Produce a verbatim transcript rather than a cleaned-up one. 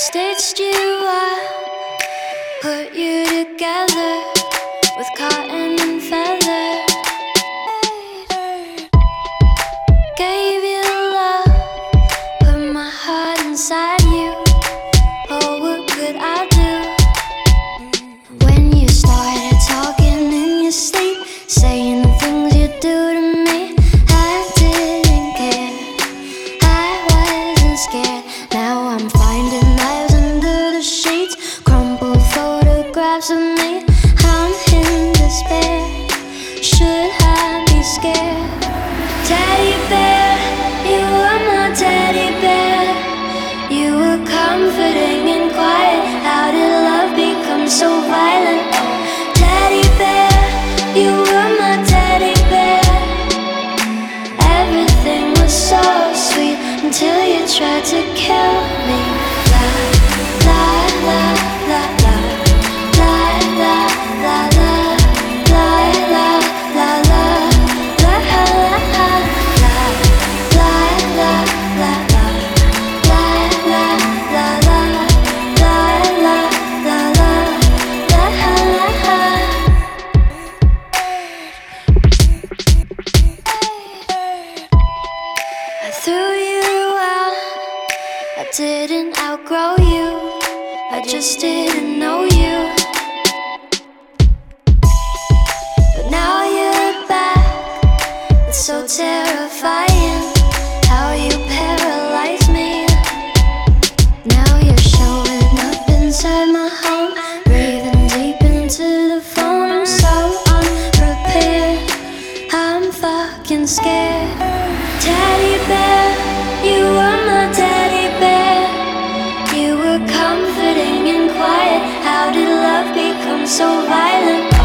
Stitched you up, put you together with cotton and feather. Gave you love, put my heart inside you. Oh, what could I do? When you started talking in your sleep, saying the things you do to me, I didn't care, I wasn't scared. Now I'm finding knives under the sheets, crumpled photographs of me. I'm in despair, should I be scared? Teddy bear, you were my teddy bear. You were comforting and quiet. How did love become so violent? Oh, teddy bear, you were my teddy bear. Everything was so sweet until you tried to kill me. La la la la la la la la la la la la la I threw you out, I didn't outgrow you, I just didn't know you. But now you're back, it's so terrifying how you paralyze me. Now you're showing up inside my home, breathing deep into the phone. I'm so unprepared, I'm fucking scared. Teddy bear, you were my teddy bear. You were comforting and quiet. How did love become so violent?